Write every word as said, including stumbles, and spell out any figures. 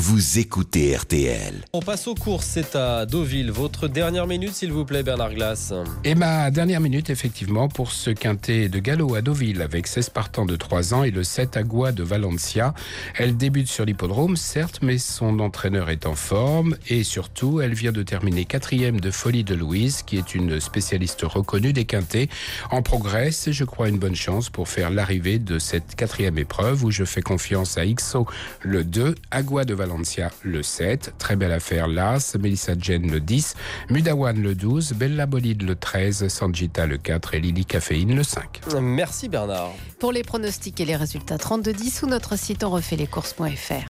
vous écoutez R T L. On passe aux courses, c'est à Deauville. Votre dernière minute, s'il vous plaît, Bernard Glass. Et ma dernière minute, effectivement, pour ce quintet de galop à Deauville, avec seize partants de trois ans et le sept Agua de Valencia. Elle débute sur l'hippodrome, certes, mais son entraîneur est en forme. Et surtout, elle vient de terminer quatrième de Folie de Louise, qui est une spécialiste reconnue des quintets. En progresse, et je crois une bonne chance pour faire l'arrivée de cette quatrième épreuve, où je fais confiance à Ixo, le deux, Agua de Valencia, le sept, très belle affaire l'As, Melissa Jane, le dix, Mudawan, le douze, Bella Bolide, le treize, Sanjita, le quatre et Lily Caféine, le cinq. Merci Bernard. Pour les pronostics et les résultats trente-deux dix, ou notre site on refait les courses point f r.